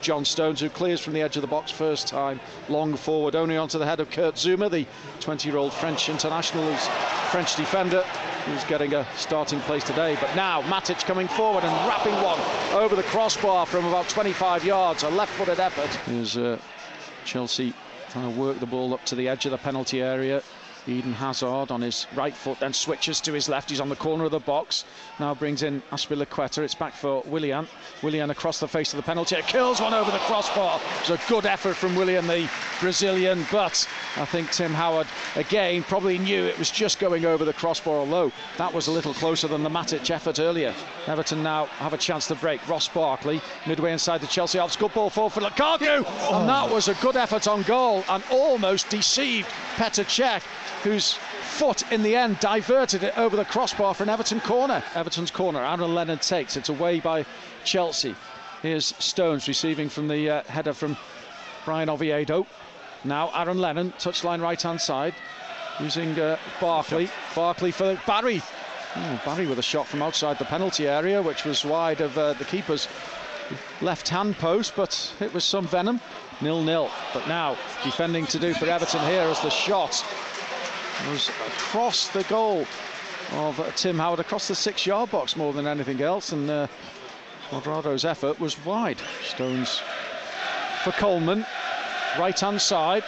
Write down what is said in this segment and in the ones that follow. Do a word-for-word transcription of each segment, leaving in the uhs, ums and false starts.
John Stones, who clears from the edge of the box first time, long forward, only onto the head of Kurt Zouma, the twenty-year-old French international, who's French defender, who's getting a starting place today. But now Matic coming forward and wrapping one over the crossbar from about twenty-five yards, a left-footed effort. Here's uh, Chelsea trying to work the ball up to the edge of the penalty area. Eden Hazard on his right foot, then switches to his left. He's on the corner of the box. Now brings in Azpilicueta. It's back for Willian. Willian across the face of the penalty. It kills one over the crossbar. It's a good effort from Willian, the Brazilian, but I think Tim Howard again probably knew it was just going over the crossbar, although that was a little closer than the Matic effort earlier. Everton now have a chance to break. Ross Barkley midway inside the Chelsea half. Good ball forward for Lukaku, oh. and that was a good effort on goal and almost deceived Petr Cech, whose foot in the end diverted it over the crossbar for an Everton corner. Everton's corner, Aaron Lennon takes it away by Chelsea. Here's Stones receiving from the uh, header from Brian Oviedo. Now Aaron Lennon, touchline right hand side, using uh, Barkley. Barkley for Barry. Oh, Barry with a shot from outside the penalty area, which was wide of uh, the keeper's left hand post, but it was some venom. nil nil. But now defending to do for Everton here as the shot was across the goal of uh, Tim Howard, across the six yard box more than anything else, and uh, Cuadrado's effort was wide. Stones for Coleman, right hand side.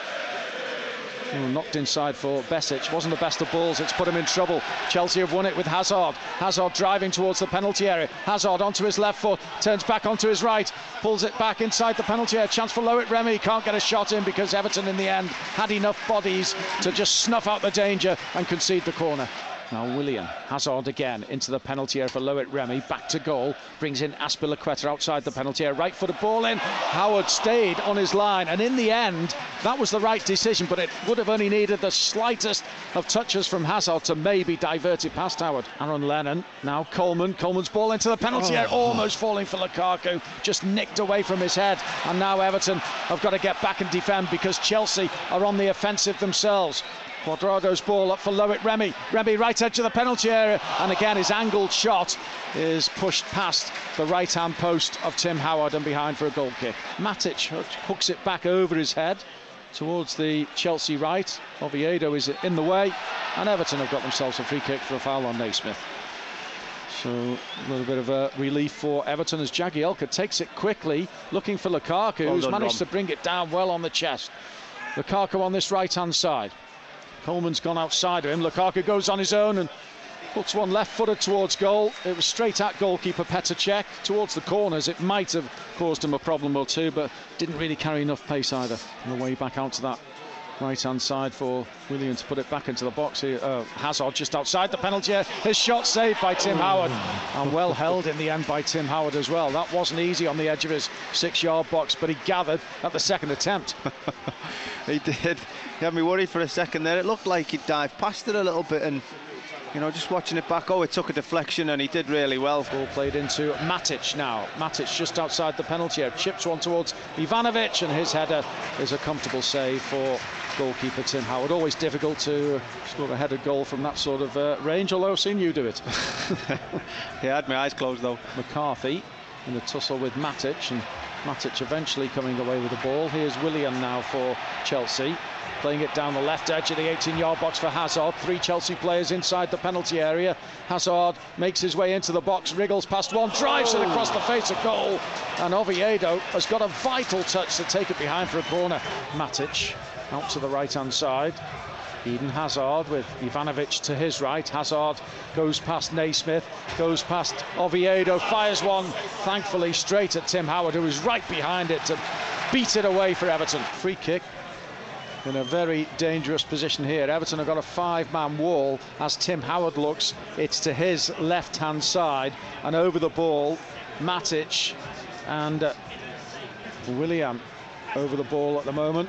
Oh, knocked inside for Besic. Wasn't the best of balls, it's put him in trouble. Chelsea have won it with Hazard. Hazard driving towards the penalty area. Hazard onto his left foot, turns back onto his right, pulls it back inside the penalty area. Chance for Loic Remy, can't get a shot in because Everton in the end had enough bodies to just snuff out the danger and concede the corner. Now Willian, Hazard again into the penalty area for Loic Remy, back to goal, brings in Azpilicueta outside the penalty area, right footed ball in. Howard stayed on his line, and in the end that was the right decision, but it would have only needed the slightest of touches from Hazard to maybe divert it past Howard. Aaron Lennon, now Coleman, Coleman's ball into the penalty oh. area, almost falling for Lukaku, just nicked away from his head, and now Everton have got to get back and defend because Chelsea are on the offensive themselves. Cuadrado's ball up for Loic Remy. Remy right edge of the penalty area, and again his angled shot is pushed past the right hand post of Tim Howard and behind for a goal kick. Matic hooks it back over his head towards the Chelsea right. Oviedo is in the way, and Everton have got themselves a free kick for a foul on Naismith. So a little bit of a relief for Everton as Jagielka takes it quickly, looking for Lukaku, well who's done, managed Rob. to bring it down well on the chest. Lukaku on this right hand side. Coleman's gone outside of him. Lukaku goes on his own and puts one left-footed towards goal. It was straight at goalkeeper Petr Cech towards the corners. It might have caused him a problem or two, but didn't really carry enough pace either. On the way back out to that right-hand side for Willian to put it back into the box here. Uh, Hazard just outside the penalty area. His shot saved by Tim Howard, and well held in the end by Tim Howard as well. That wasn't easy on the edge of his six-yard box, but he gathered at the second attempt. He did. He had me worried for a second there. It looked like he dived past it a little bit, and you know, just watching it back, oh, it took a deflection, and he did really well. Ball played into Matic now. Matic just outside the penalty area, chips one towards Ivanovic, and his header is a comfortable save for goalkeeper Tim Howard. Always difficult to score a headed goal from that sort of uh, range, although I've seen you do it. He had my eyes closed though. McCarthy in the tussle with Matic, and Matic eventually coming away with the ball. Here's Willian now for Chelsea, playing it down the left edge of the eighteen-yard box for Hazard. Three Chelsea players inside the penalty area. Hazard makes his way into the box, wriggles past one, drives oh. it across the face of goal, and Oviedo has got a vital touch to take it behind for a corner. Matic out to the right-hand side. Eden Hazard with Ivanovic to his right. Hazard goes past Naismith, goes past Oviedo, fires one, thankfully straight at Tim Howard, who was right behind it to beat it away for Everton. Free kick in a very dangerous position here. Everton have got a five-man wall as Tim Howard looks. It's to his left-hand side, and over the ball, Matic and uh, Willian over the ball at the moment.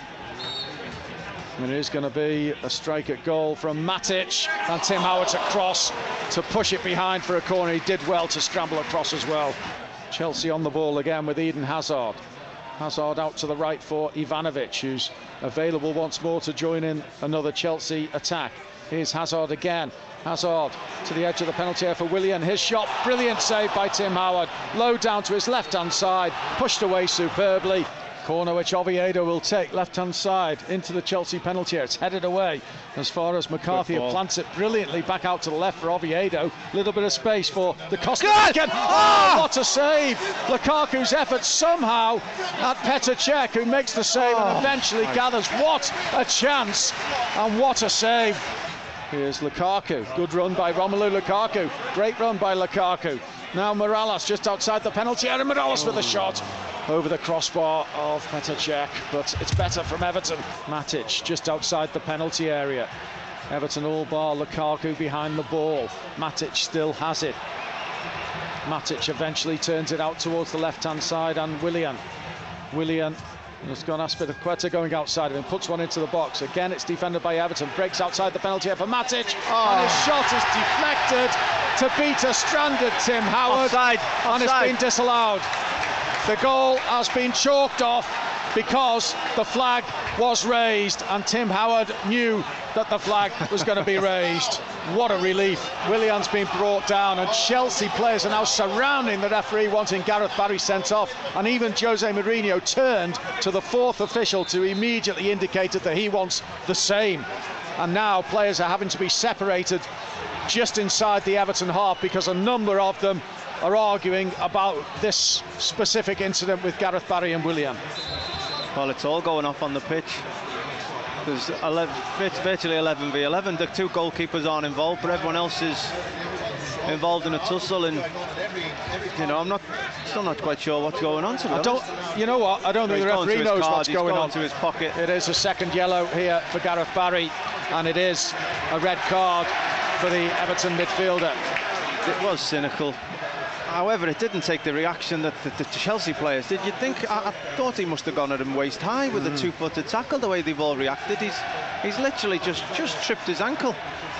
And it is going to be a strike at goal from Matic, and Tim Howard to cross to push it behind for a corner. He did well to scramble across as well. Chelsea on the ball again with Eden Hazard. Hazard out to the right for Ivanovic, who's available once more to join in another Chelsea attack. Here's Hazard again. Hazard to the edge of the penalty area for Willian. His shot, brilliant save by Tim Howard. Low down to his left-hand side, pushed away superbly. Corner which Oviedo will take, left-hand side into the Chelsea penalty area. It's headed away as far as McCarthy plants it brilliantly back out to the left for Oviedo. Little bit of space for the Costa Rican. Oh, what a save! Lukaku's effort somehow at Petr Cech, who makes the save oh, and eventually gathers. What a chance and what a save! Here's Lukaku. Good run by Romelu Lukaku. Great run by Lukaku. Now Morales just outside the penalty area. Morales with a shot over the crossbar of Petr Cech, but it's better from Everton. Matic just outside the penalty area. Everton all bar Lukaku behind the ball. Matic still has it. Matic eventually turns it out towards the left-hand side, and Willian. Willian has gone Azpilicueta going outside of him, puts one into the box. Again, it's defended by Everton, breaks outside the penalty area for Matic, oh. and his shot is deflected to beat a stranded Tim Howard, Offside. and Offside. it's been disallowed. The goal has been chalked off because the flag was raised, and Tim Howard knew that the flag was going to be raised. What a relief. Willian's been brought down, and Chelsea players are now surrounding the referee, wanting Gareth Barry sent off, and even Jose Mourinho turned to the fourth official to immediately indicate that he wants the same. And now players are having to be separated just inside the Everton half because a number of them are arguing about this specific incident with Gareth Barry and Willian. Well, it's all going off on the pitch. There's eleven, it's virtually eleven v eleven. The two goalkeepers aren't involved, but everyone else is involved in a tussle. And you know, I'm not, still not quite sure what's going on. To be I don't, you know what? I don't think the referee knows what's going on. To his pocket. It is a second yellow here for Gareth Barry, and it is a red card for the Everton midfielder. It was cynical. However, it didn't take the reaction that the, the Chelsea players did. You'd think, I, I thought he must have gone at him waist high with mm. a two-footed tackle, the way they've all reacted. He's he's literally just, just tripped his ankle.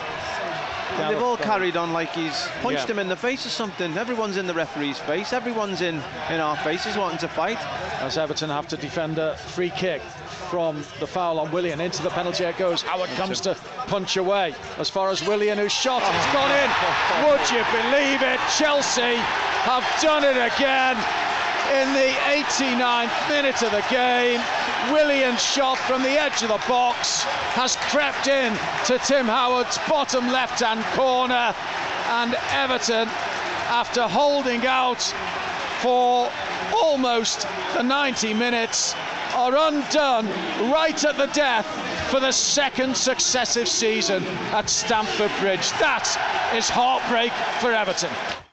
And they've all carried on like he's punched yeah. him in the face or something. Everyone's in the referee's face. Everyone's in, in our faces wanting to fight. As Everton have to defend a free kick from the foul on Willian. Into the penalty it goes. Howard comes to punch away. As far as Willian, who's shot, oh. it's gone in. Would you believe it? Chelsea have done it again. In the eighty-ninth minute of the game, Willian's shot from the edge of the box has crept in to Tim Howard's bottom left-hand corner, and Everton, after holding out for almost the ninety minutes, are undone right at the death for the second successive season at Stamford Bridge. That is heartbreak for Everton.